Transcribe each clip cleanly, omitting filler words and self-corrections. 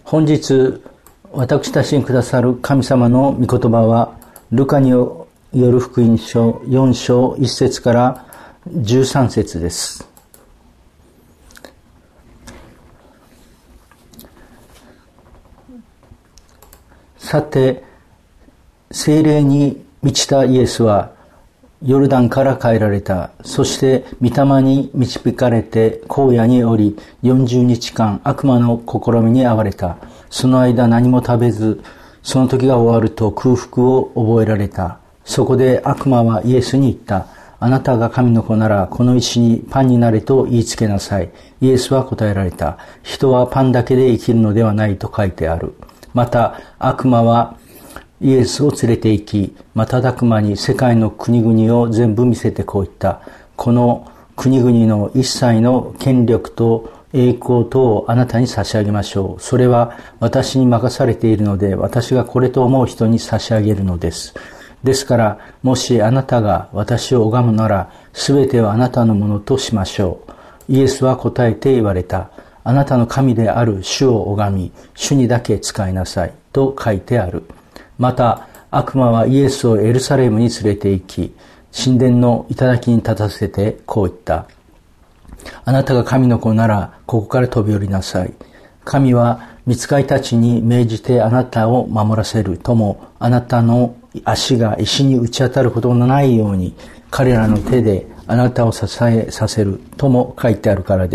本日私たちにくださる神様の御言葉はルカによる福音書4章1節から13節です。さて、聖霊に満ちたイエスはヨルダンから帰られた。そして御霊に導かれて荒野におり40日間悪魔の試みに遭われた。その間何も食べず、その時が終わると空腹を覚えられた。そこで悪魔はイエスに言った。あなたが神の子ならこの石にパンになれと言いつけなさい。イエスは答えられた。人はパンだけで生きるのではないと書いてある。また悪魔はイエスを連れて行き、瞬く間に世界の国々を全部見せてこう言った。この国々の一切の権力と栄光とをあなたに差し上げましょう。それは私に任されているので、私がこれと思う人に差し上げるのです。ですから、もしあなたが私を拝むなら、すべてはあなたのものとしましょう。イエスは答えて言われた。あなたの神である主を拝み、主にだけ仕えなさい。と書いてある。また、悪魔はイエスをエルサレムに連れて行き、神殿の頂に立たせてこう言った。あなたが神の子なら、ここから飛び降りなさい。神は御使いたちに命じてあなたを守らせるとも、あなたの足が石に打ち当たることのないように、彼らの手であなたを支えさせるとも書いてあるからです。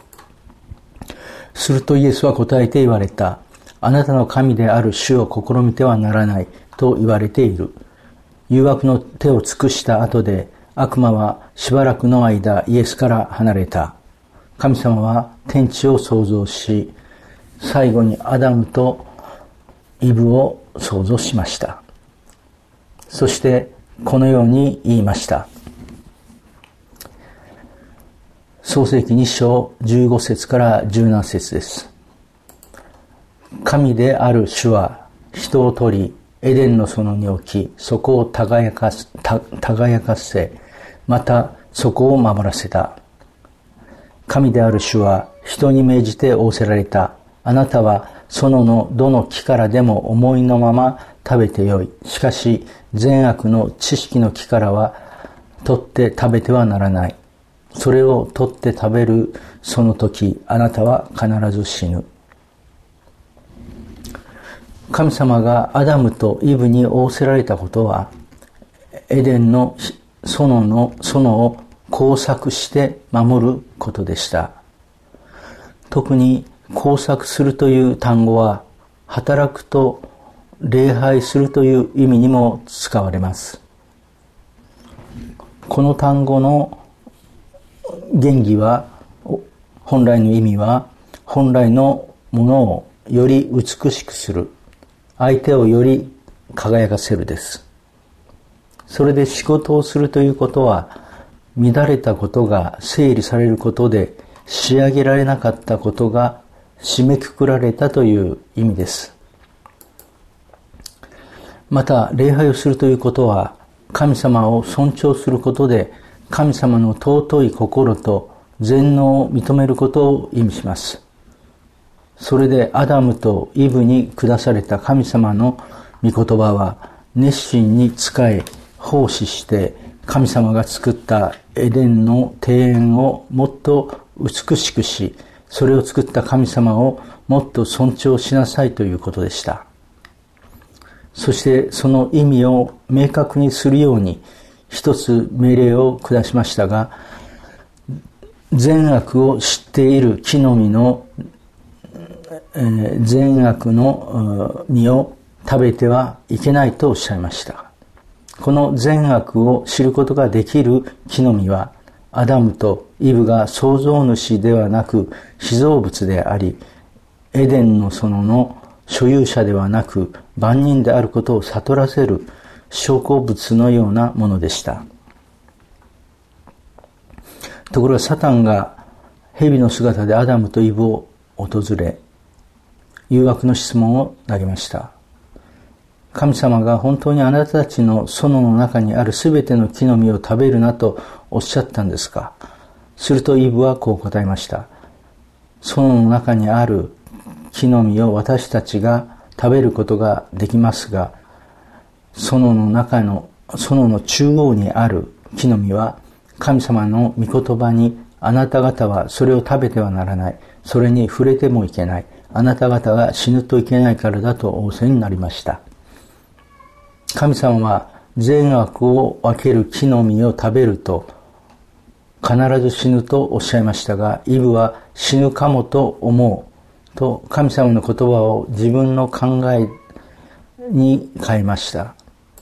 するとイエスは答えて言われた。あなたの神である主を試みてはならないと言われている。誘惑の手を尽くした後で、悪魔はしばらくの間イエスから離れた。神様は天地を創造し、最後にアダムとイブを創造しました。そしてこのように言いました。創世記2章15節から17節です。神である主は人を取り、エデンの園に置き、そこを輝かせ、またそこを守らせた。神である主は人に命じて仰せられた。あなたは園のどの木からでも思いのまま食べてよい。しかし善悪の知識の木からは取って食べてはならない。それを取って食べるその時、あなたは必ず死ぬ。神様がアダムとイブに仰せられたことは、エデンの園を工作して守ることでした。特に工作するという単語は、働くと礼拝するという意味にも使われます。この単語の原義は、本来の意味は、本来のものをより美しくする、相手をより輝かせるです。それで仕事をするということは、乱れたことが整理されることで、仕上げられなかったことが締めくくられたという意味です。また、礼拝をするということは、神様を尊重することで、神様の尊い心と全能を認めることを意味します。それでアダムとイブに下された神様の御言葉は、熱心に仕え、奉仕して、神様が作ったエデンの庭園をもっと美しくし、それを作った神様をもっと尊重しなさいということでした。そしてその意味を明確にするように一つ命令を下しましたが、善悪を知っている木の実の善悪の実を食べてはいけないとおっしゃいました。この善悪を知ることができる木の実は、アダムとイブが創造主ではなく被造物であり、エデンの園の所有者ではなく万人であることを悟らせる証拠物のようなものでした。ところがサタンが蛇の姿でアダムとイブを訪れ、誘惑の質問を投げました。神様が本当にあなたたちの園の中にあるすべての木の実を食べるなとおっしゃったんですか。するとイブはこう答えました。園の中にある木の実を私たちが食べることができますが、園の中央にある木の実は神様の御言葉に、あなた方はそれを食べてはならない、それに触れてもいけない、あなた方が死ぬといけないからだと仰せになりました。神様は善悪を分ける木の実を食べると必ず死ぬとおっしゃいましたが、イブは死ぬかもと思うと神様の言葉を自分の考えに変えました。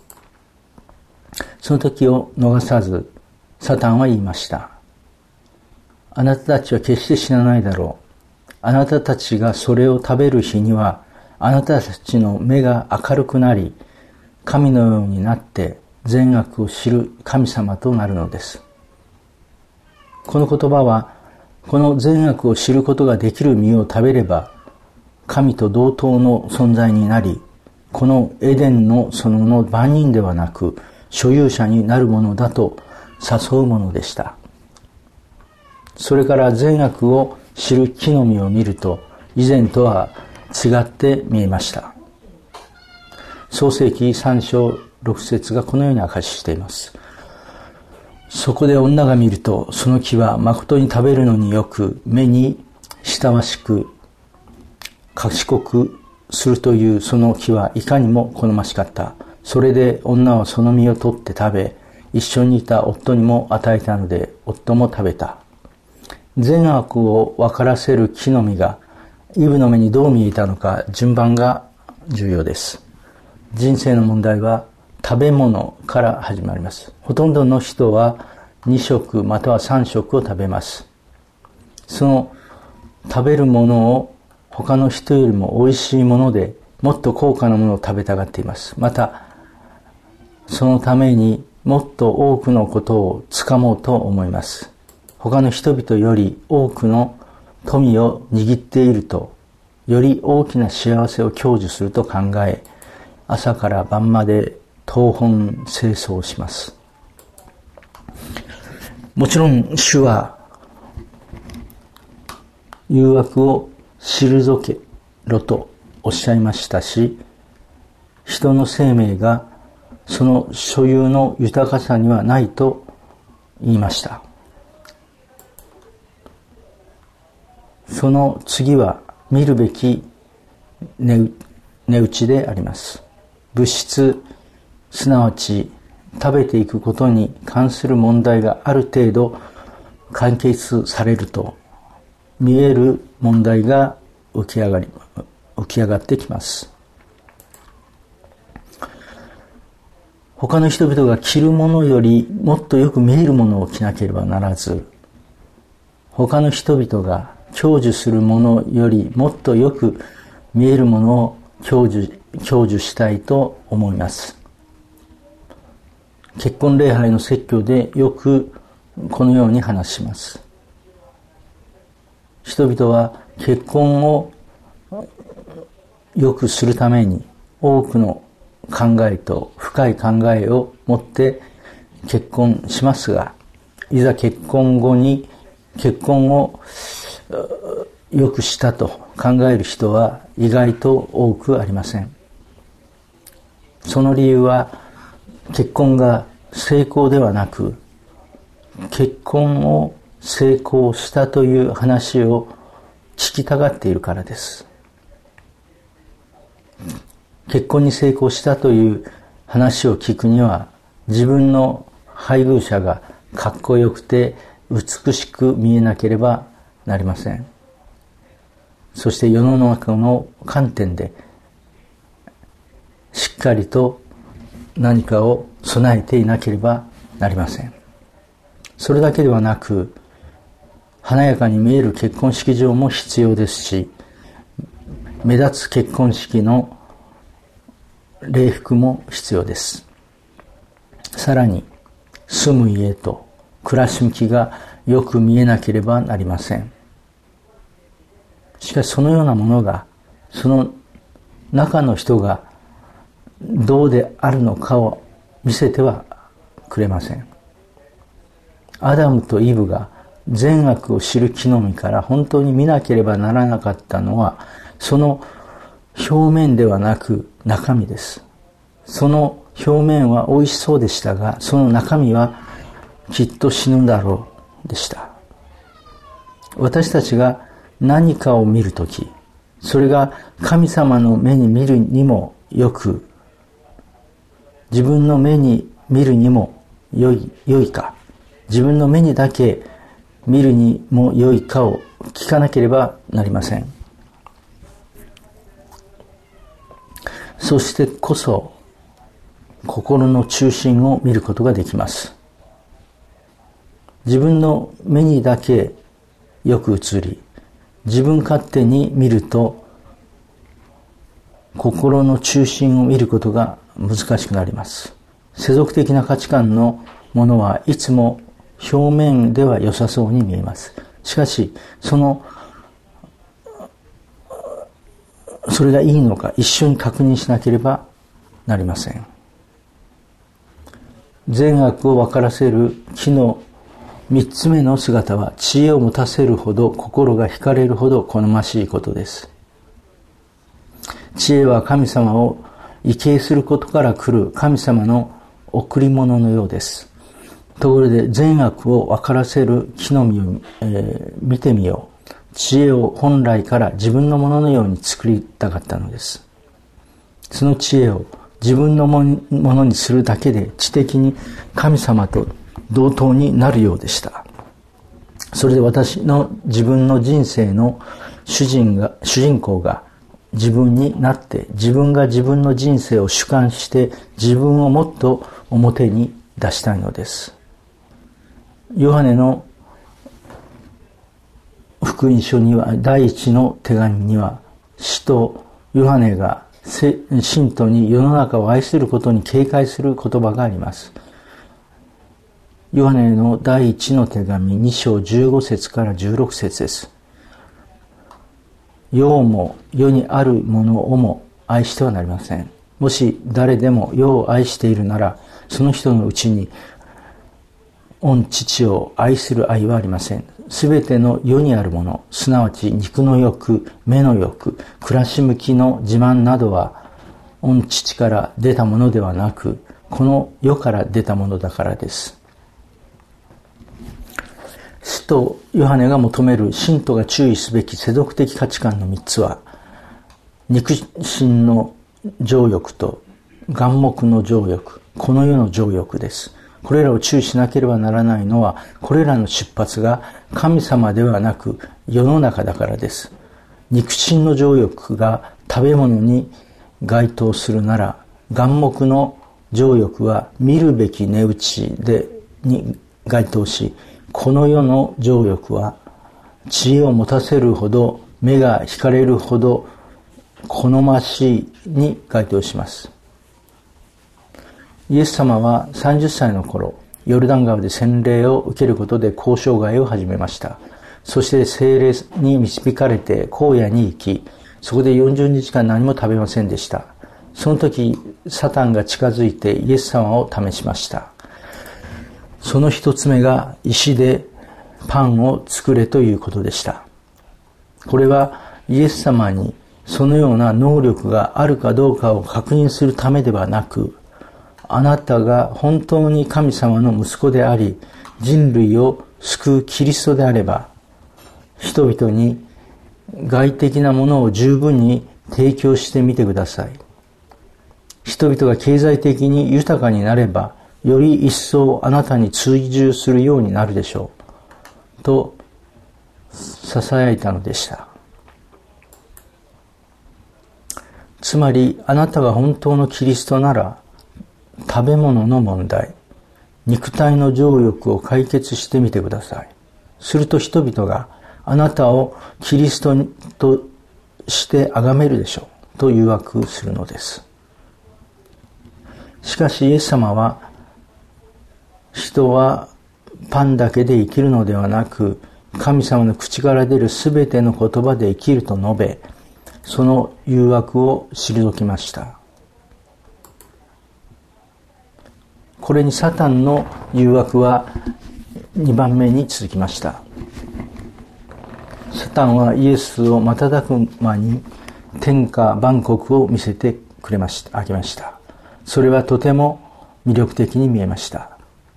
その時を逃さずサタンは言いました。あなたたちは決して死なないだろう。あなたたちがそれを食べる日には、あなたたちの目が明るくなり、神のようになって善悪を知る神様となるのです。この言葉は、この善悪を知ることができる実を食べれば、神と同等の存在になり、このエデンの園の番人ではなく、所有者になるものだと誘うものでした。それから善悪を知る木の実を見ると、以前とは違って見えました。創世記3章6節がこのように明かししています。そこで女が見ると、その木は誠に食べるのによく、目に親しく、賢くするというその木はいかにも好ましかった。それで女はその実を取って食べ、一緒にいた夫にも与えたので、夫も食べた。善悪を分からせる木の実が、イブの目にどう見えたのか、順番が重要です。人生の問題は食べ物から始まります。ほとんどの人は2食または3食を食べます。その食べるものを他の人よりも美味しいもので、もっと高価なものを食べたがっています。また、そのためにもっと多くのことをつかもうと思います。他の人々より多くの富を握っていると、より大きな幸せを享受すると考え、朝から晩まで東奔西走します。もちろん主は誘惑を退けろとおっしゃいましたし、人の生命がその所有の豊かさにはないと言いました。その次は見るべき値打ちであります。物質、すなわち食べていくことに関する問題がある程度解決されると、見える問題が浮き上がってきます。他の人々が着るものよりもっとよく見えるものを着なければならず、他の人々が享受するものよりもっとよく見えるものを享受したいと思います。結婚礼拝の説教でよくこのように話します。人々は結婚を良くするために多くの考えと深い考えを持って結婚しますが、いざ結婚後に結婚を良くしたと考える人は意外と多くありません。その理由は結婚が成功ではなく、結婚を成功したという話を聞きたがっているからです。結婚に成功したという話を聞くには、自分の配偶者がかっこよくて美しく見えなければなりません。そして世の中の観点でしっかりと何かを備えていなければなりません。それだけではなく、華やかに見える結婚式場も必要ですし、目立つ結婚式の礼服も必要です。さらに、住む家と暮らし向きがよく見えなければなりません。しかしそのようなものが、その中の人がどうであるのかを見せてはくれません。アダムとイブが善悪を知る木の実から本当に見なければならなかったのは、その表面ではなく中身です。その表面は美味しそうでしたが、その中身はきっと死ぬだろうでした。私たちが何かを見るとき、それが神様の目に見るにもよく、自分の目に見るにも良いか、自分の目にだけ見るにも良いかを聞かなければなりません。そしてこそ心の中心を見ることができます。自分の目にだけよく映り、自分勝手に見ると心の中心を見ることが難しくなります。世俗的な価値観のものはいつも表面では良さそうに見えます。しかし、それがいいのか一緒に確認しなければなりません。善悪を分からせる木の三つ目の姿は、知恵を持たせるほど心が惹かれるほど好ましいことです。知恵は神様を畏敬することから来る神様の贈り物のようです。ところで善悪を分からせる木の実を、見てみよう。知恵を本来から自分のもののように作りたかったのです。その知恵を自分のものにするだけで知的に神様と同等になるようでした。それで自分の人生の主人公が自分になって、自分が自分の人生を主観して自分をもっと表に出したいのです。ヨハネの福音書には、第一の手紙には、使徒ヨハネが信徒に世の中を愛することに警戒する言葉があります。ヨハネの第一の手紙2章15節から16節です。世をも世にあるものをも愛してはなりません。もし誰でも世を愛しているなら、その人のうちに御父を愛する愛はありません。すべての世にあるもの、すなわち肉の欲、目の欲、暮らし向きの自慢などは、御父から出たものではなく、この世から出たものだからです。使徒ヨハネが求める信徒が注意すべき世俗的価値観の3つは、肉親の情欲と眼目の情欲、この世の情欲です。これらを注意しなければならないのは、これらの出発が神様ではなく世の中だからです。肉親の情欲が食べ物に該当するなら、眼目の情欲は見るべき値打ちに該当し、この世の情欲は知恵を持たせるほど、目が惹かれるほど好ましいに該当します。イエス様は30歳の頃、ヨルダン川で洗礼を受けることで交渉外を始めました。そして聖霊に導かれて荒野に行き、そこで40日間何も食べませんでした。その時、サタンが近づいてイエス様を試しました。その一つ目が石でパンを作れということでした。これはイエス様にそのような能力があるかどうかを確認するためではなく、あなたが本当に神様の息子であり、人類を救うキリストであれば、人々に外的なものを十分に提供してみてください。人々が経済的に豊かになれば、より一層あなたに追従するようになるでしょう。と、囁いたのでした。つまり、あなたが本当のキリストなら、食べ物の問題、肉体の情欲を解決してみてください。すると人々があなたをキリストとして崇めるでしょう。と誘惑するのです。しかしイエス様は、人はパンだけで生きるのではなく、神様の口から出るすべての言葉で生きると述べ、その誘惑を退きました。これにサタンの誘惑は2番目に続きました。 サタンはイエスを瞬く間に天下万国を見せてあげました。それはとても魅力的に見えました。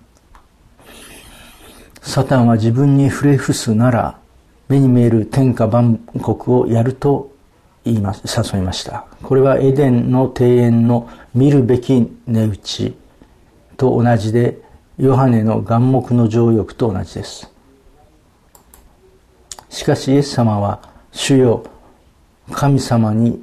サタンは自分に触れ伏すなら目に見える天下万国をやると誘いました。これはエデンの庭園の見るべき値打ちと同じで、ヨハネの眼目の情欲と同じです。しかしイエス様は、主よ、神様に、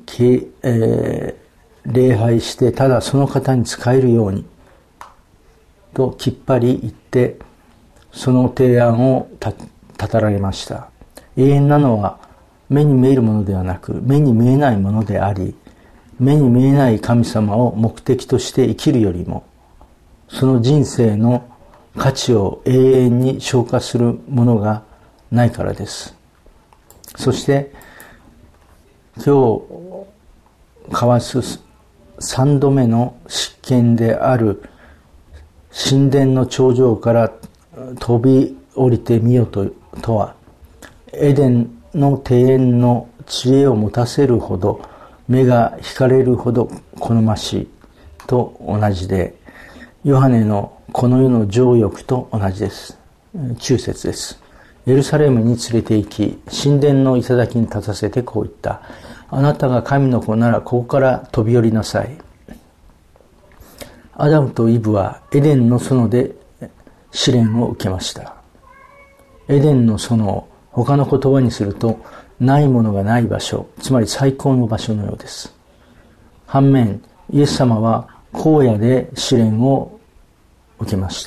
礼拝してただその方に仕えるようにときっぱり言って、その提案を語られました。永遠なのは目に見えるものではなく、目に見えないものであり、目に見えない神様を目的として生きるよりも、その人生の価値を永遠に消化するものがないからです。そして今日交わす3度目の執権である神殿の頂上から飛び降りてみよとは、エデンの庭園の知恵を持たせるほど、目が惹かれるほど好ましいと同じで、ヨハネのこの世の情欲と同じです。9節です。エルサレムに連れて行き、神殿の頂に立たせてこう言った。あなたが神の子ならここから飛び降りなさい。アダムとイブはエデンの園で試練を受けました。エデンの園を他の言葉にすると、ないものがない場所、つまり最高の場所のようです。反面、イエス様は荒野で試練を受けました。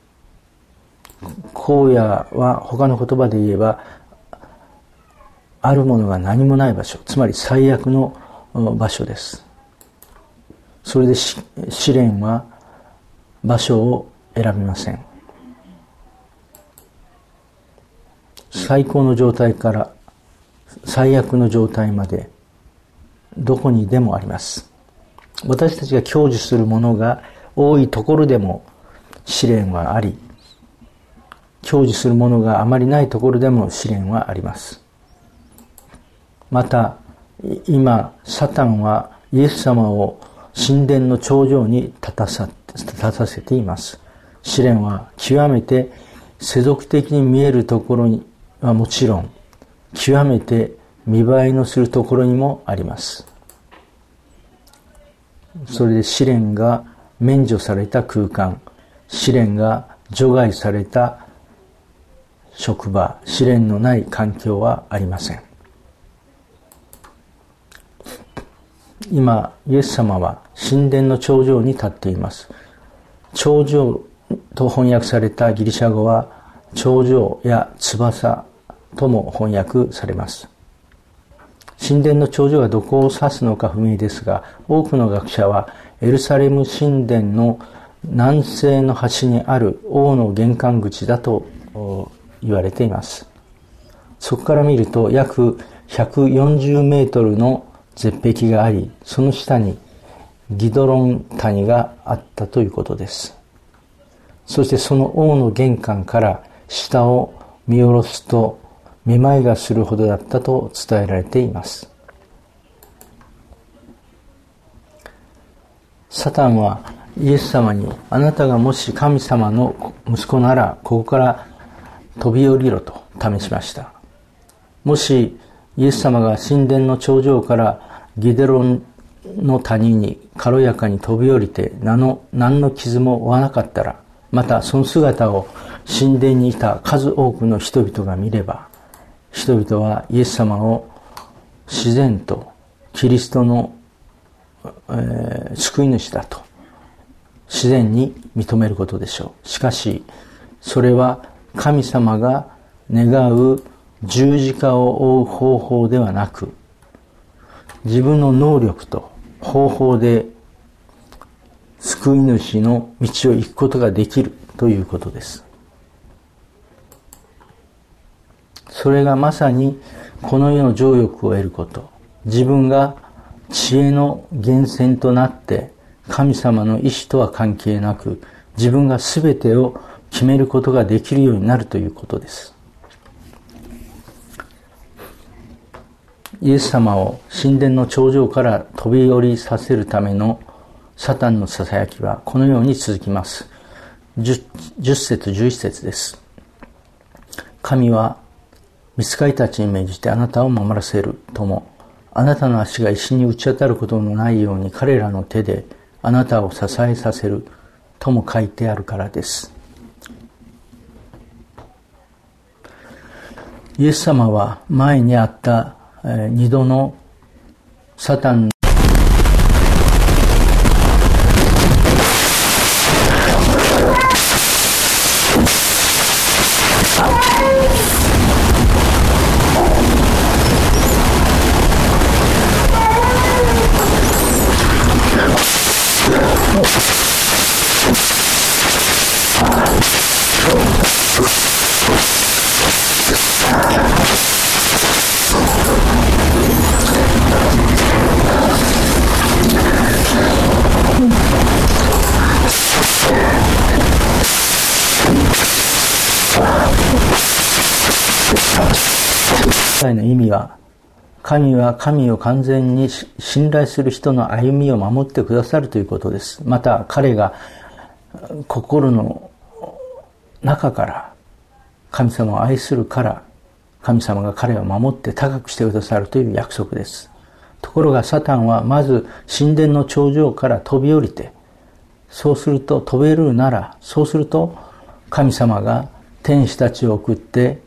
荒野は他の言葉で言えば、あるものが何もない場所、つまり最悪の場所です。それで試練は場所を選びません。最高の状態から最悪の状態までどこにでもあります。私たちが享受するものが多いところでも試練はあり、享受するものがあまりないところでも試練はあります。また今サタンはイエス様を神殿の頂上に立たせています。試練は極めて世俗的に見えるところにはもちろん、極めて見栄えのするところにもあります。それで試練が免除された空間、試練が除外された職場、試練のない環境はありません。今、イエス様は神殿の頂上に立っています。頂上と翻訳されたギリシャ語は、頂上や翼とも翻訳されます。神殿の頂上がどこを指すのか不明ですが、多くの学者はエルサレム神殿の南西の端にある王の玄関口だと言われています。そこから見ると約140メートルの絶壁があり、その下にギドロン谷があったということです。そしてその王の玄関から下を見下ろすとめまいがするほどだったと伝えられています。サタンはイエス様に、あなたがもし神様の息子ならここから飛び降りろと試しました。もしイエス様が神殿の頂上からギデロンの谷に軽やかに飛び降りて何の傷も負わなかったら、またその姿を神殿にいた数多くの人々が見れば、人々はイエス様を自然とキリストの、救い主だと自然に認めることでしょう。しかしそれは神様が願う十字架を追う方法ではなく、自分の能力と方法で救い主の道を行くことができるということです。それがまさにこの世の情欲を得ること、自分が知恵の源泉となって神様の意志とは関係なく自分が全てを決めることができるようになるということです。 イエス様を神殿の頂上から飛び降りさせるためのサタンのささやきはこのように続きます。10節11節です。神は御使いたちに命じてあなたを守らせるとも、あなたの足が石に打ち当たることのないように彼らの手であなたを支えさせるとも書いてあるからです。イエス様は前にあった2度のサタンの意味は、神は神を完全に信頼する人の歩みを守ってくださるということです。また彼が心の中から神様を愛するから神様が彼を守って高くしてくださるという約束です。ところがサタンはまず神殿の頂上から飛び降りて、そうすると飛べるなら、そうすると神様が天使たちを送って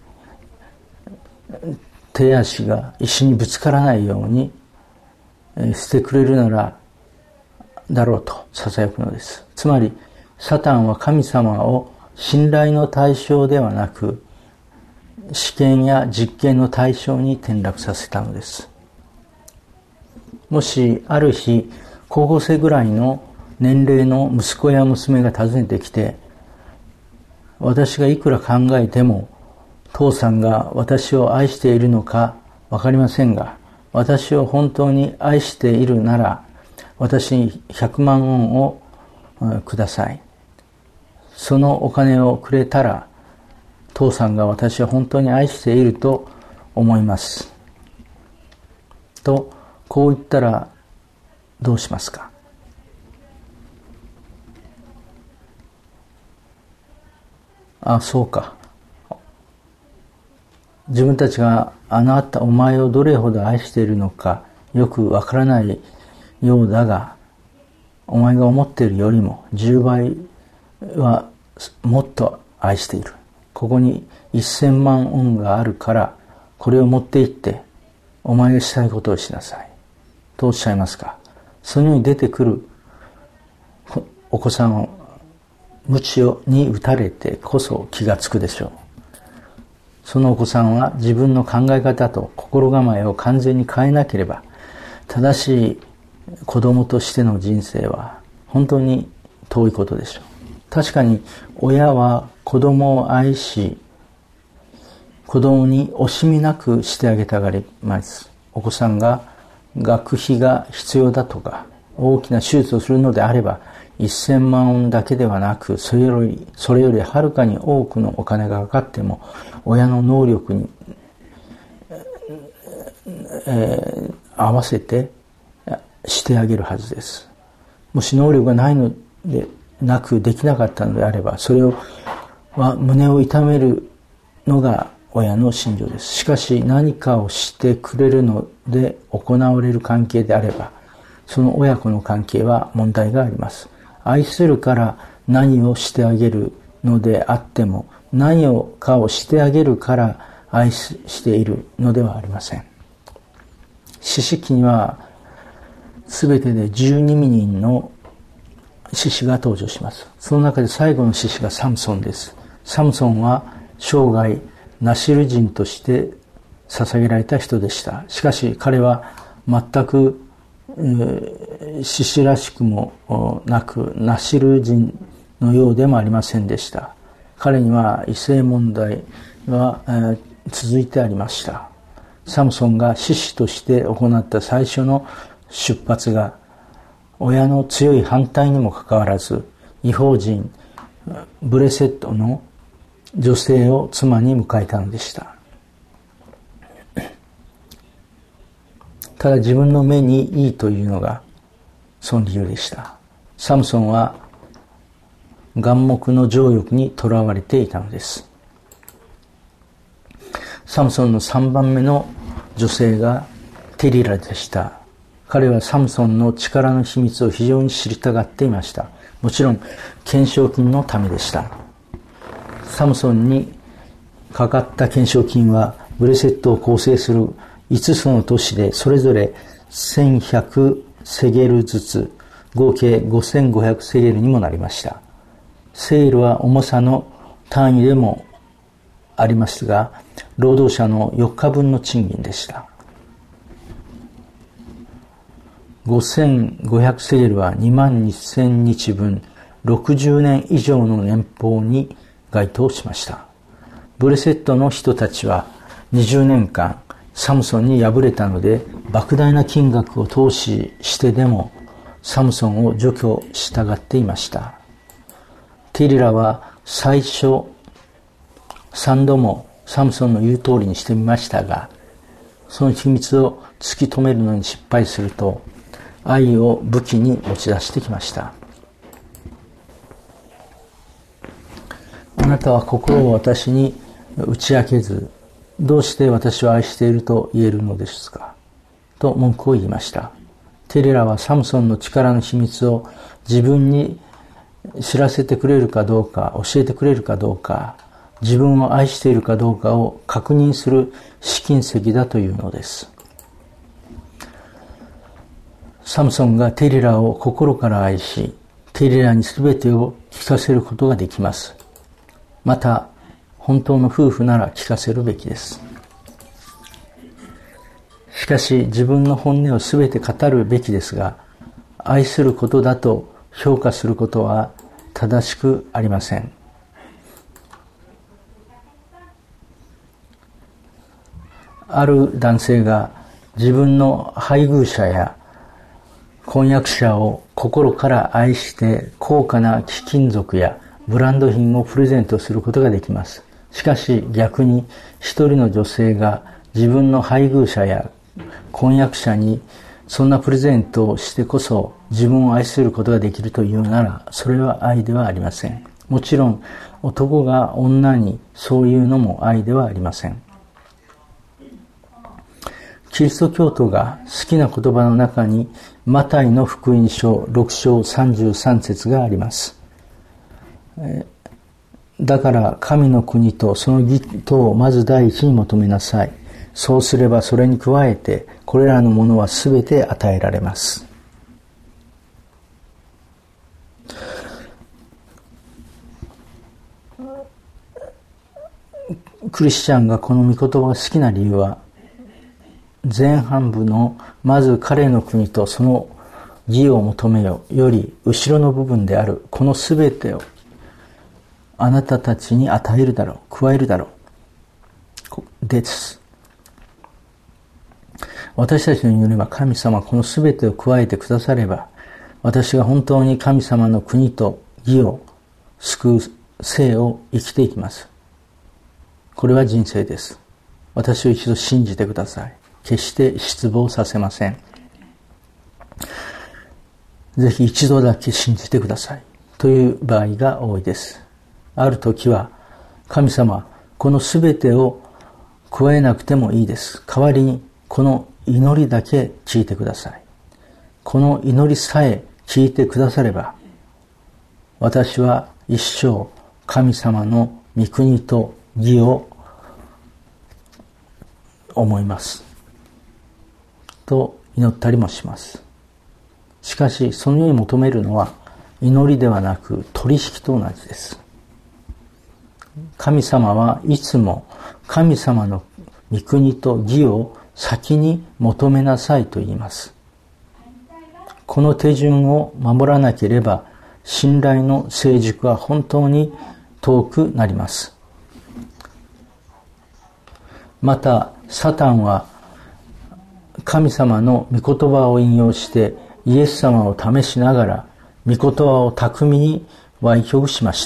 手足が石にぶつからないようにしてくれるならだろうと囁くのです。つまりサタンは神様を信頼の対象ではなく試験や実験の対象に転落させたのです。もしある日高校生ぐらいの年齢の息子や娘が訪ねてきて、私がいくら考えても父さんが私を愛しているのかわかりませんが、私を本当に愛しているなら私に100万ウォンをください。そのお金をくれたら父さんが私を本当に愛していると思いますと、こう言ったらどうしますか？あ、そうか。自分たちがお前をどれほど愛しているのかよくわからないようだが、お前が思っているよりも10倍はもっと愛している。ここに1000万ウォンがあるからこれを持って行ってお前がしたいことをしなさいとおっしゃいますか？そのように出てくるお子さんを鞭に打たれてこそ気がつくでしょう。そのお子さんは自分の考え方と心構えを完全に変えなければ、正しい子供としての人生は本当に遠いことでしょう。確かに親は子供を愛し、子供に惜しみなくしてあげたがります。お子さんが学費が必要だとか、大きな手術をするのであれば、1000万ウォンだけではなく、それよりはるかに多くのお金がかかっても、親の能力に、合わせてしてあげるはずです。もし能力がないのでなくできなかったのであれば、それは胸を痛めるのが親の信条です。しかし何かをしてくれるので行われる関係であれば、その親子の関係は問題があります。愛するから何をしてあげるのであっても、何かをしてあげるから愛しているのではありません。士師記には全てで12人の士師が登場します。その中で最後の士師がサムソンです。サムソンは生涯ナシル人として捧げられた人でした。しかし彼は全く士師らしくもなく、ナシル人のようでもありませんでした。彼には異性問題は続いてありました。サムソンが士師として行った最初の出発が、親の強い反対にもかかわらず、異邦人ブレセットの女性を妻に迎えたのでした。 ただ自分の目にいいというのがその理由でした。サムソンは眼目の情欲にとらわれていたのです。サムソンの3番目の女性がテリラでした。彼はサムソンの力の秘密を非常に知りたがっていました。もちろん懸賞金のためでした。サムソンにかかった懸賞金はブレセットを構成する5つの都市でそれぞれ1100セゲルずつ合計5500セゲルにもなりました。セゲルは重さの単位でもありますが、労働者の4日分の賃金でした。5500セゲルは22000日分、60年以上の年俸に該当しました。ブレセットの人たちは20年間サムソンに敗れたので、莫大な金額を投資してでもサムソンを除去したがっていました。テリラは最初3度もサムソンの言う通りにしてみましたが、その秘密を突き止めるのに失敗すると、愛を武器に持ち出してきました。あなたは心を私に打ち明けず、どうして私を愛していると言えるのですかと文句を言いました。テリラはサムソンの力の秘密を自分に知らせてくれるかどうか、教えてくれるかどうか、自分を愛しているかどうかを確認する試金石だというのです。サムソンがテリラを心から愛し、テリラに全てを聞かせることができます。また、本当の夫婦なら聞かせるべきです。しかし、自分の本音を全て語るべきですが、愛することだと評価することは正しくありません。ある男性が自分の配偶者や婚約者を心から愛して高価な貴金属やブランド品をプレゼントすることができます。しかし逆に一人の女性が自分の配偶者や婚約者にそんなプレゼントをしてこそ自分を愛することができるというなら、それは愛ではありません。もちろん男が女にそういうのも愛ではありません。キリスト教徒が好きな言葉の中にマタイの福音書6章33節があります。だから神の国とその義とをまず第一に求めなさい。そうすればそれに加えてこれらのものはすべて与えられます。クリスチャンがこの御言葉が好きな理由は、前半部のまず彼の国とその義を求めよより後ろの部分であるこのすべてをあなたたちに与えるだろう、加えるだろうです。私たちの祈りは、神様はこのすべてを加えてくだされば、私が本当に神様の国と義を救う生を生きていきます。これは人生です。私を一度信じてください。決して失望させません。ぜひ一度だけ信じてくださいという場合が多いです。ある時は、神様、このすべてを加えなくてもいいです。代わりにこの祈りだけ聞いてください。この祈りさえ聞いてくだされば、私は一生神様の御国と義を思いますと祈ったりもします。しかしそのように求めるのは祈りではなく取引と同じです。神様はいつも神様の御国と義を先に求めなさいと言います。この手順を守らなければ信頼の成熟は本当に遠くなります。またサタンは神様の御言葉を引用してイエス様を試しながら御言葉を巧みに歪曲しました。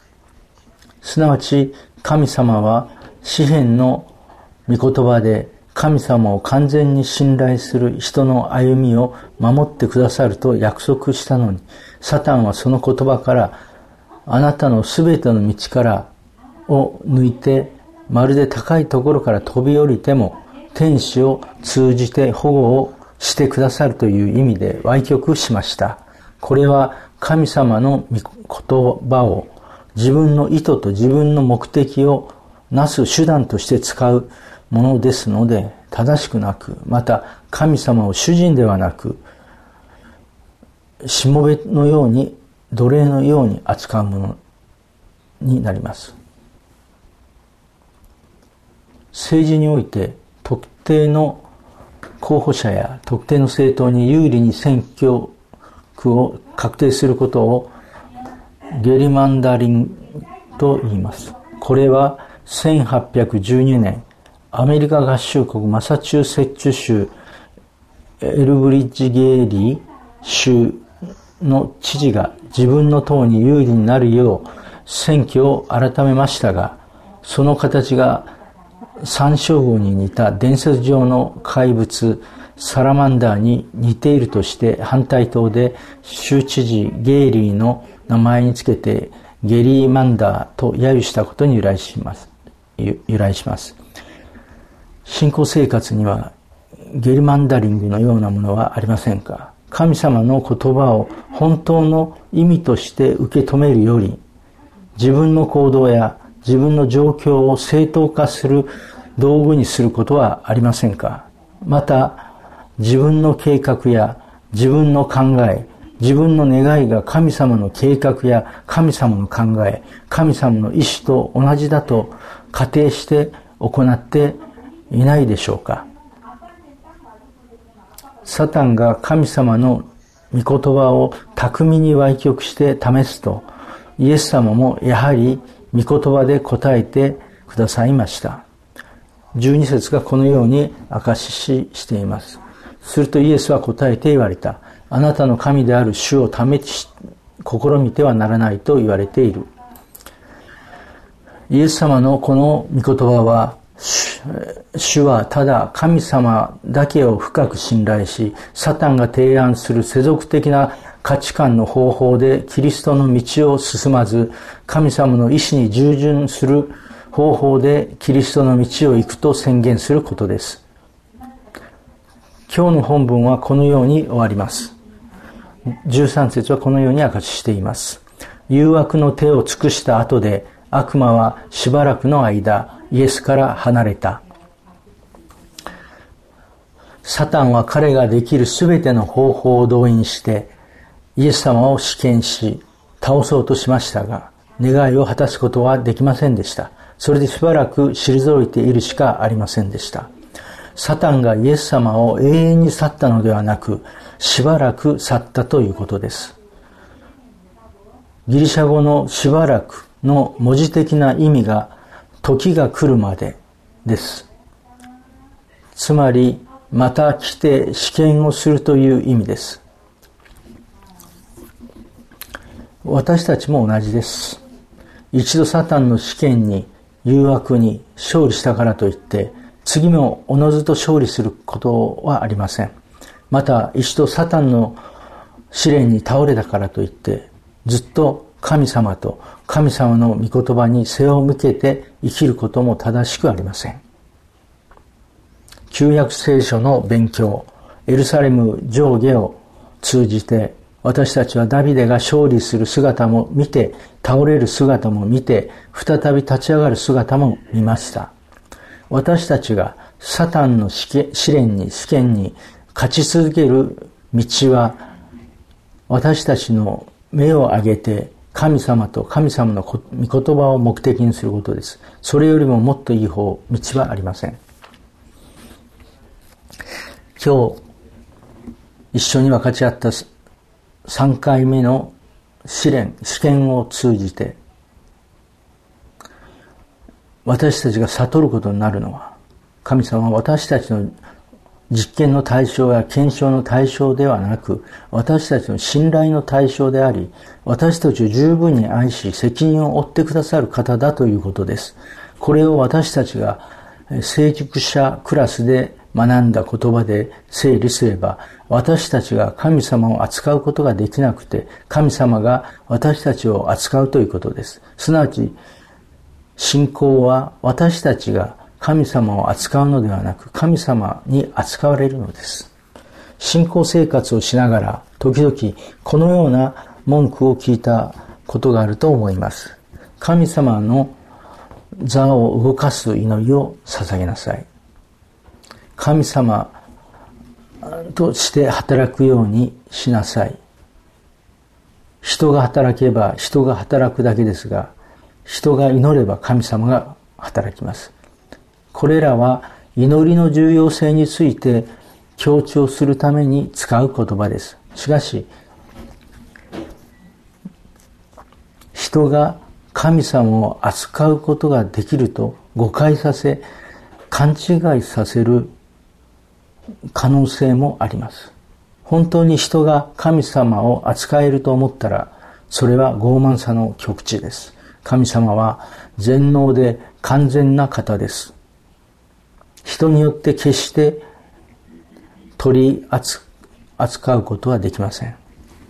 すなわち神様は詩篇の御言葉で神様を完全に信頼する人の歩みを守ってくださると約束したのに、サタンはその言葉から、あなたのすべての道からを抜いて、まるで高いところから飛び降りても、天使を通じて保護をしてくださるという意味で歪曲しました。これは神様の言葉を自分の意図と自分の目的をなす手段として使うものですので、正しくなく、また神様を主人ではなく、しもべのように、奴隷のように扱うものになります。政治において特定の候補者や特定の政党に有利に選挙区を確定することをゲリマンダリングと言います。これは1812年、アメリカ合衆国マサチューセッツ州エルブリッジゲーリー州の知事が自分の党に有利になるよう選挙を改めましたが、その形がサンショウウオに似た伝説上の怪物サラマンダーに似ているとして反対党で州知事ゲイリーの名前につけてゲリーマンダーと揶揄したことに由来します。信仰生活にはゲリマンダリングのようなものはありませんか？神様の言葉を本当の意味として受け止めるより、自分の行動や自分の状況を正当化する道具にすることはありませんか？また、自分の計画や自分の考え、自分の願いが神様の計画や神様の考え、神様の意志と同じだと仮定して行っていないでしょうか？サタンが神様の御言葉を巧みに歪曲して試すと、イエス様もやはり御言葉で答えてくださいました。12節がこのように証ししています。するとイエスは答えて言われた。あなたの神である主を試みてはならないと言われている。イエス様のこの御言葉は、主はただ神様だけを深く信頼し、サタンが提案する世俗的な価値観の方法でキリストの道を進まず、神様の意志に従順する方法でキリストの道を行くと宣言することです。今日の本文はこのように終わります。13節はこのように証ししています。誘惑の手を尽くした後で、悪魔はしばらくの間、イエスから離れた。サタンは彼ができるすべての方法を動員して、イエス様を試験し、倒そうとしましたが、願いを果たすことはできませんでした。それでしばらく退いているしかありませんでした。サタンがイエス様を永遠に去ったのではなく、しばらく去ったということです。ギリシャ語のしばらくの文字的な意味が時が来るまでです。つまり、また来て試験をするという意味です。私たちも同じです。一度サタンの試験に、誘惑に勝利したからといって、次もおのずと勝利することはありません。また一度サタンの試練に倒れたからといって、ずっと神様と神様の御言葉に背を向けて生きることも正しくありません。旧約聖書の勉強、エルサレム上下を通じて、私たちはダビデが勝利する姿も見て、倒れる姿も見て、再び立ち上がる姿も見ました。私たちがサタンの試験に勝ち続ける道は、私たちの目を上げて神様と神様の御言葉を目的にすることです。それよりももっといい道はありません。今日一緒に分かち合った3回目の試験を通じて、私たちが悟ることになるのは、神様は私たちの実験の対象や検証の対象ではなく、私たちの信頼の対象であり、私たちを十分に愛し責任を負ってくださる方だということです。これを私たちが成熟者クラスで学んだ言葉で整理すれば、私たちが神様を扱うことができなくて、神様が私たちを扱うということです。すなわち、信仰は私たちが神様を扱うのではなく、神様に扱われるのです。信仰生活をしながら、時々このような文句を聞いたことがあると思います。神様の座を動かす祈りを捧げなさい。神様として働くようにしなさい。人が働けば人が働くだけですが、人が祈れば神様が働きます。これらは祈りの重要性について強調するために使う言葉です。しかし、人が神様を扱うことができると誤解させ、勘違いさせる可能性もあります。本当に人が神様を扱えると思ったら、それは傲慢さの極致です。神様は全能で完全な方です。人によって決して取り扱うことはできません。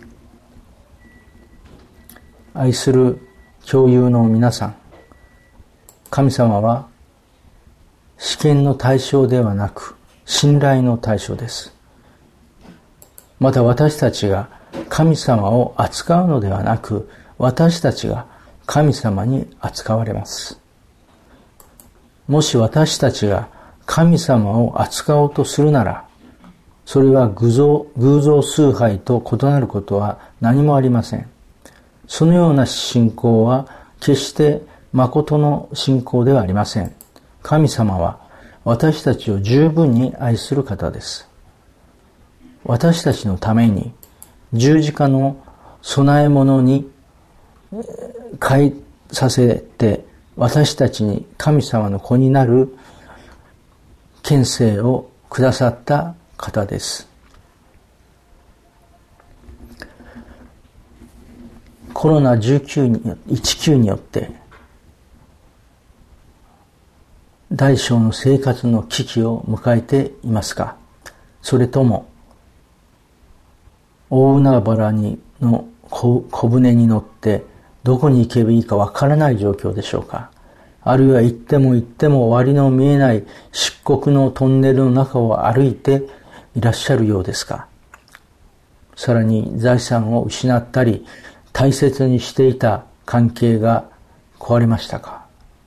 愛する教友の皆さん、神様は試験の対象ではなく信頼の対象です。また私たちが神様を扱うのではなく、私たちが神様に扱われます。もし私たちが神様を扱おうとするなら、それは偶像崇拝と異なることは何もありません。そのような信仰は決して誠の信仰ではありません。神様は私たちを十分に愛する方です。私たちのために十字架の供え物に変えさせて、私たちに神様の子になる権勢をくださった方です。コロナ19によって大小の生活の危機を迎えていますか？それとも大海原の小舟に乗ってどこに行けばいいかわからない状況でしょうか？あるいは行っても終わりの見えない漆黒のトンネルの中を歩いていらっしゃるようですか？さらに財産を失ったり大切にしていた関係が壊れましたか？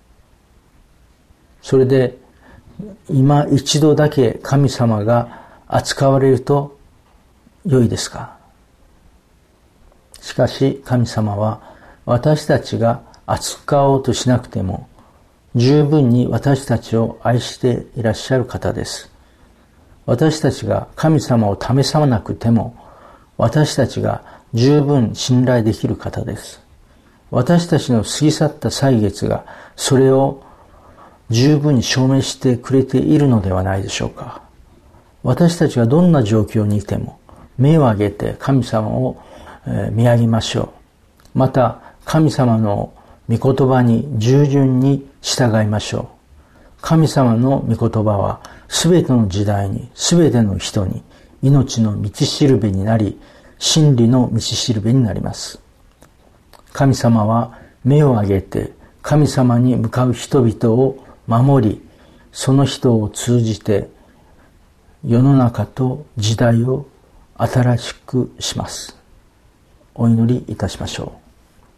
それで今一度だけ神様が扱われると良いですか？しかし神様は私たちが扱おうとしなくても十分に私たちを愛していらっしゃる方です。私たちが神様を試さなくても私たちが十分信頼できる方です。私たちの過ぎ去った歳月がそれを十分に証明してくれているのではないでしょうか。私たちがどんな状況にいても目を上げて神様を見上げましょう。また神様の御言葉に従順に従いましょう。神様の御言葉はすべての時代にすべての人に命の道しるべになり、真理の道しるべになります。神様は目を上げて神様に向かう人々を守り、その人を通じて世の中と時代を新しくします。お祈りいたしましょう。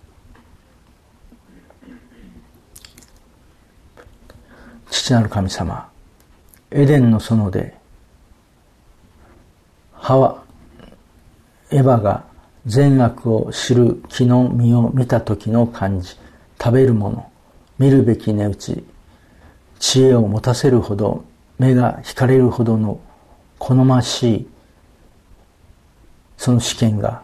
父なる神様、エデンの園でエヴァが善悪を知る木の実を見た時の感じ、食べるもの、見るべき値打ち、知恵を持たせるほど目が惹かれるほどの好ましいその試練が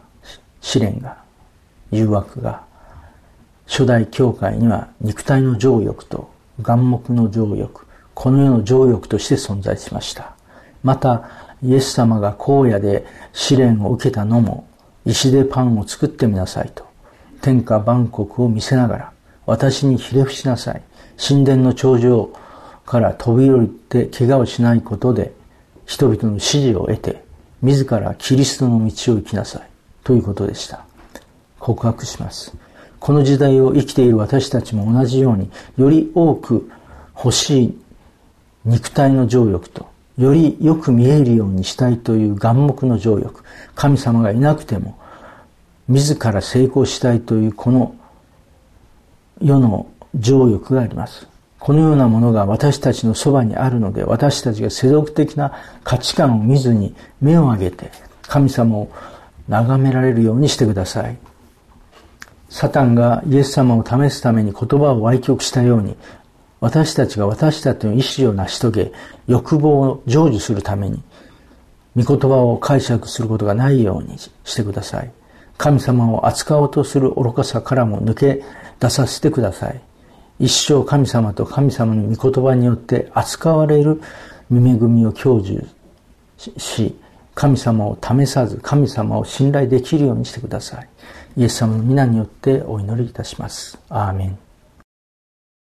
誘惑が初代教会には肉体の情欲と眼目の情欲、この世の情欲として存在しました。またイエス様が荒野で試練を受けたのも、石でパンを作ってみなさいと天下万国を見せながら、私にひれ伏しなさい、神殿の頂上から飛び降りて怪我をしないことで人々の指示を得て自らキリストの道を行きなさいということでした。告白します。この時代を生きている私たちも同じように、より多く欲しい肉体の情欲と、よりよく見えるようにしたいという眼目の情欲、神様がいなくても自ら成功したいというこの世の情欲があります。このようなものが私たちのそばにあるので、私たちが世俗的な価値観を見ずに目を上げて神様を眺められるようにしてください。サタンがイエス様を試すために言葉を歪曲したように、私たちが私たちの意思を成し遂げ、欲望を成就するために御言葉を解釈することがないようにしてください。神様を扱おうとする愚かさからも抜け出させてください。一生神様と神様の御言葉によって扱われる御恵みを享受し、神様を試さず神様を信頼できるようにしてください。イエス様の皆によってお祈りいたします。アーメン。